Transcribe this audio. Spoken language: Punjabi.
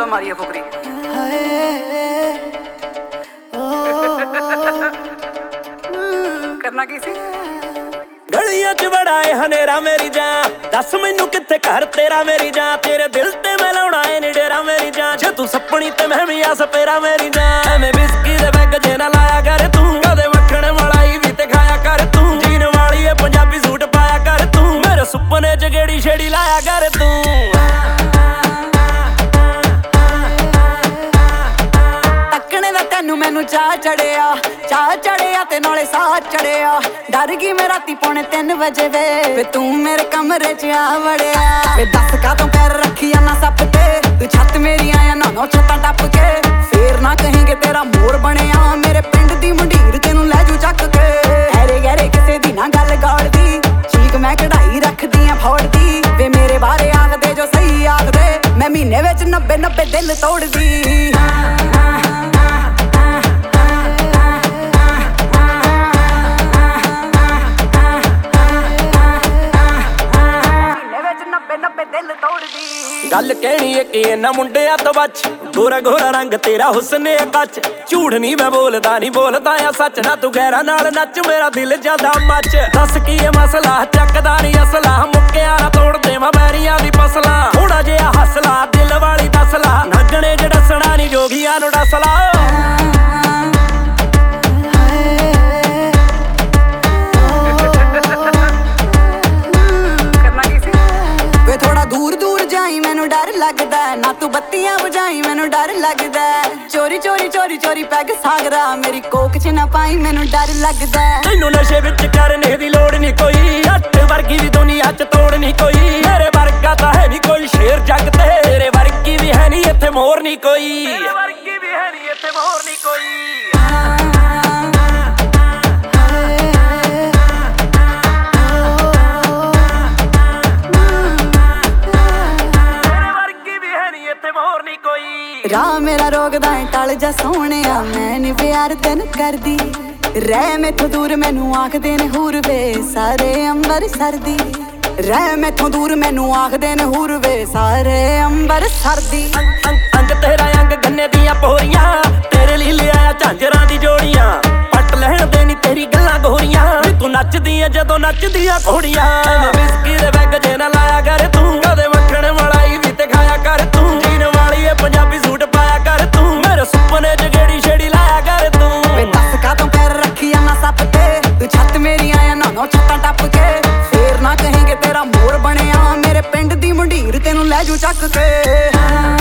ਮਾਰੀ ਫੁਕਰੀ। ਕਰਨਾ ਕੀ ਸੀ? ਗਲੀਆਂ ਚ ਬੜਾ ਏ ਹਨੇਰਾ ਮੇਰੀ ਜਾਨ, ਦੱਸ ਮੈਨੂੰ ਕਿੱਥੇ ਘਰ ਤੇਰਾ ਮੇਰੀ ਜਾਨ। ਤੇਰੇ ਦਿਲ ਤੇ ਮੈਂ ਲਾਉਣਾ ਏ ਨੀ ਡੇਰਾ ਮੇਰੀ ਜਾਨ, ਜੇ ਤੂੰ ਸੱਪਣੀ ਤੇ ਮੈਂ ਵੀ ਆ ਸਪੇਰਾ ਮੇਰੀ ਜਾਨ। ਐਵੇਂ ਬਿਸਕੀ ਦੇ ਬੈਗ ਜੇ ਨਾ ਲਾਇਆ ਕਰ ਤੂੰ, ਕਦੇ ਮੱਖਣ ਮਲਾਈ ਵੀ ਤੇ ਖਾਇਆ ਕਰ ਤੂੰ। ਜੀਨ ਵਾਲੀ ਏ ਪੰਜਾਬੀ ਸੂਟ ਪਾਇਆ ਕਰ ਤੂੰ, ਮੇਰੇ ਸੁਪਨੇ ਚ ਗੇੜੀ ਛੇੜੀ ਲਾਇਆ ਕਰ ਤੂੰ। ਮੈਨੂੰ ਚਾਹ ਚੜਿਆ ਤੇ ਨਾਲੇ ਸਾਹ ਚੜਿਆ। ਡਰ ਗਈ ਮੈਂ ਰਾਤੀ 2:45 ਵਜੇ ਵੇ ਤੂੰ ਮੇਰੇ ਕਮਰੇ 'ਚ ਆ ਵੜਿਆ। ਵੇ ਦੱਸ ਕਾਹਤੋਂ ਪੈਰ ਰੱਖੀ ਨਾ ਸੱਪ ਤੇ, ਤੂੰ ਛੱਤ ਮੇਰੀ ਆਇਆ ਨਾ ਛੱਤਾਂ ਟੱਪ ਕੇ। ਫੇਰ ਨਾ ਕਹੀਂ ਤੇਰਾ ਮੋਰ ਬਣਿਆ, ਮੇਰੇ ਪਿੰਡ ਦੀ ਮੁੰਡੀਰ ਤੈਨੂੰ ਲੈ ਜੂ ਚੱਕ ਕੇ। ਹੈਰੇ ਗਹਿਰੇ ਕਿਸੇ ਦੀ ਨਾ ਗੱਲ ਗਾੜਦੀ, ਚੀਕ ਮੈਂ ਕਢਾਈ ਰੱਖਦੀ ਆ ਫੋੜਦੀ। ਵੇ ਮੇਰੇ ਬਾਰੇ ਆਖਦੇ ਜੋ ਸਹੀ ਆਖਦੇ, ਮੈਂ ਮਹੀਨੇ ਵਿੱਚ 90 ਦਿਲ ਤੋੜਦੀ। ਗੱਲ ਕਹਿਣੀ ਏ ਕਿ ਇਹਨਾਂ ਮੁੰਡਿਆਂ ਤੋਂ ਬਚ, ਗੋਰਾ ਗੋਰਾ ਰੰਗ ਤੇਰਾ ਹੁਸਨ ਏ ਕੱਚ। ਝੂਠ ਨਹੀਂ ਮੈਂ ਬੋਲਦਾ ਆ ਸੱਚ, ਨਾ ਤੂੰ ਗੈਰਾ ਨਾਲ ਨੱਚ ਮੇਰਾ ਦਿਲ ਜਾਂਦਾ ਮੱਚ। ਦੱਸ ਕੀ ਏ ਮਸਲਾ, ਚੱਕਦਾ ਨੀ ਅਸਲਾ, ਮੁੱਕਿਆ ਨਾ ਤੋੜ ਦੇਵਾਂ ਬੈਰੀਆਂ ਦੀ ਫਸਲਾਂ। ਥੋੜਾ ਜਿਹਾ ਹੱਸਲਾ ਦਿਲ ਵਾਲੀ ਦੱਸਲਾ, ਨੱਚਣੇ ਚ ਡੱਸਣਾ ਨੀ ਜੋਗੀਆਂ ਨੂੰ ਡੱਸਲਾ। ਡਰ ਲੱਗਦਾ ਨਾ ਤੂੰ ਬੱਤੀਆਂ ਬੁਝਾਈ, ਮੈਨੂੰ ਡਰ ਲੱਗਦਾ। ਚੋਰੀ ਪੈਗ ਸਾਗਰਾ ਮੇਰੀ ਕੋਕ ਚ ਨਾ ਪਾਈ, ਮੈਨੂੰ ਡਰ ਲੱਗਦਾ। ਤੈਨੂੰ ਨਸ਼ੇ ਵਿੱਚ ਕਰਨੇ ਦੀ ਲੋੜ ਨੀ ਕੋਈ, ਅੱਟ ਵਰਗੀ ਦੀ ਦੁਨੀਆ ਚ ਤੋੜ ਨੀ ਕੋਈ। ਮੇਰੇ ਵਰਗਾ ਤਾਂ ਹੈ ਨੀ ਕੋਈ ਸ਼ੇਰ ਜੱਗ ਤੇ, ਤੇਰੇ ਵਰਗੀ ਵੀ ਹੈ ਨੀ ਇੱਥੇ ਮੋਰ ਨੀ ਕੋਈ। ਤੇਰੇ ਵਰਗੀ ਵੀ ਹੈ ਨੀ ਇੱਥੇ ਮੋਰ ਨੀ ਕੋਈ। ਰਾਹ ਮੇਰਾ ਰੋਕਦਾ ਏ ਟਲ ਜਾ ਸੋਹਣਿਆ, ਮੈਂ ਨੀ ਪਿਆਰ ਤੈਨੂੰ ਕਰਦੀ। ਰਹਿ ਮੈਥੋਂ ਦੂਰ ਮੈਨੂੰ ਆਖਦੇ ਨੇ ਹੂਰ ਵੇ ਸਾਰੇ ਅੰਬਰਸਰ ਦੀ। ਰਹਿ ਮੈਥੋਂ ਦੂਰ ਮੈਨੂੰ ਆਖਦੇ ਨੇ ਹੂਰ ਵੇ ਸਾਰੇ ਅੰਬਰਸਰ ਦੀ। ਅੰਗ ਤੇਰਾ ਅੰਗ ਗੰਨੇ ਦੀਆਂ ਪੋਰੀਆਂ, ਤੇਰੇ ਲਈ ਲਿਆਇਆ ਝਾਂਜਰਾਂ ਦੀ ਜੋੜੀਆਂ। ਪੱਟ ਲੈਣ ਦੇ ਨੀ ਤੇਰੀ ਗੱਲਾਂ ਗੋਰੀਆਂ, ਤੂੰ ਨੱਚਦੀ ਏ ਜਦੋਂ ਨੱਚਦੀਆਂ ਘੋੜੀਆਂ। ਬਿਸਕੀ ਦੇ ਬੈਗ ਜੇ ਨਾ ਲਾਇਆ ਕਰ ਤੂੰ, ਕਦੇ ਮੱਖਣ ਮਲਾਈ ਵੀ ਤੇ ਖਾਇਆ ਕਰ ਤੂੰ। ਜੀਨ ਵਾਲੀ ਏ ਪੰਜਾਬੀ ਸੂਟ ਪਾਇਆ ਕਰ ਤੂੰ, ਮੇਰੇ ਸੁਪਨੇ ਚ ਗੇੜੀ ਛੇੜੀ ਲਾਇਆ ਕਰ ਤੂੰ। ਵੇ ਦੱਸ ਕਾਹਤੋਂ ਪੈਰ ਰੱਖੀ ਨਾ ਸੱਪ ਤੇ, ਤੂੰ ਛੱਤ ਮੇਰੀ ਆਇਆ ਨਾ ਛੱਤਾਂ ਟੱਪ ਕੇ। ਫੇਰ ਨਾ ਕਹੀਂ ਤੇਰਾ ਮੋਰ ਬਣਿਆ, ਮੇਰੇ ਪਿੰਡ ਦੀ ਮੁੰਡੀਰ ਤੈਨੂੰ ਲੈ ਜੂ ਚੱਕ ਕੇ।